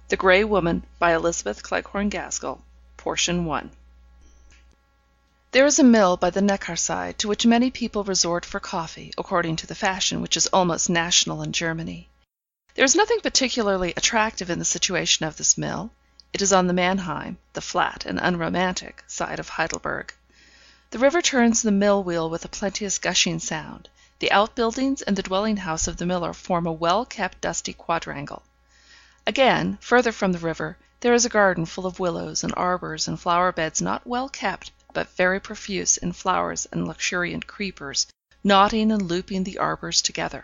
THE GREY WOMAN by Elizabeth Cleghorn Gaskell. Portion 1. There is a mill by the Neckarside to which many people resort for coffee, according to the fashion which is almost national in Germany. There is nothing particularly attractive in the situation of this mill. It is on the Mannheim, the flat and unromantic, side of Heidelberg. The river turns the mill wheel with a plenteous gushing sound. The outbuildings and the dwelling house of the miller form a well-kept dusty quadrangle. Again, further from the river, there is a garden full of willows and arbours and flower beds not well kept, but very profuse in flowers and luxuriant creepers, knotting and looping the arbours together.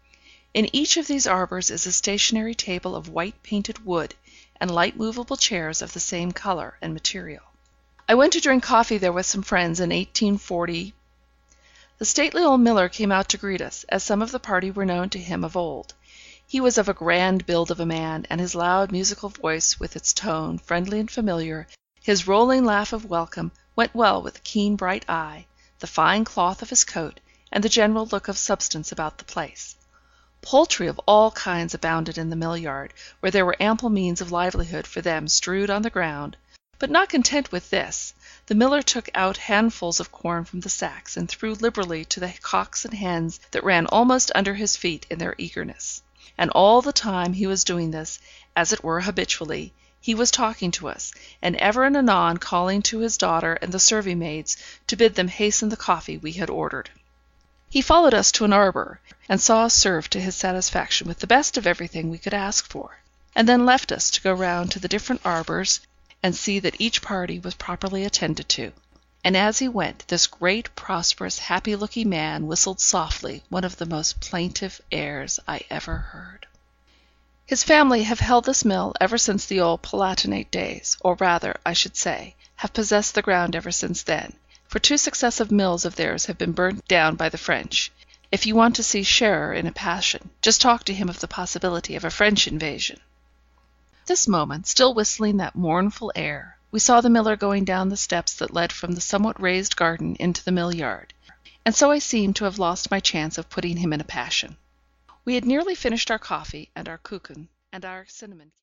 In each of these arbours is a stationary table of white painted wood, and light movable chairs of the same colour and material. I went to drink coffee there with some friends in 1840. The stately old miller came out to greet us, as some of the party were known to him of old. He was of a grand build of a man, and his loud musical voice, with its tone, friendly and familiar, his rolling laugh of welcome, went well with the keen bright eye, the fine cloth of his coat, and the general look of substance about the place. Poultry of all kinds abounded in the mill yard, where there were ample means of livelihood for them strewed on the ground; but not content with this, the miller took out handfuls of corn from the sacks, and threw liberally to the cocks and hens that ran almost under his feet in their eagerness. And all the time he was doing this, as it were habitually, he was talking to us, and ever and anon calling to his daughter and the serving maids to bid them hasten the coffee we had ordered. He followed us to an arbour, and saw us served to his satisfaction with the best of everything we could ask for, and then left us to go round to the different arbours, and see that each party was properly attended to. And as he went, this great, prosperous, happy-looking man whistled softly one of the most plaintive airs I ever heard. His family have held this mill ever since the old Palatinate days, or rather, I should say, have possessed the ground ever since then, for 2 successive mills of theirs have been burnt down by the French. If you want to see Scherer in a passion, just talk to him of the possibility of a French invasion. At this moment, still whistling that mournful air, we saw the miller going down the steps that led from the somewhat raised garden into the mill yard, and so I seemed to have lost my chance of putting him in a passion. We had nearly finished our coffee, and our kuchen, and our cinnamon.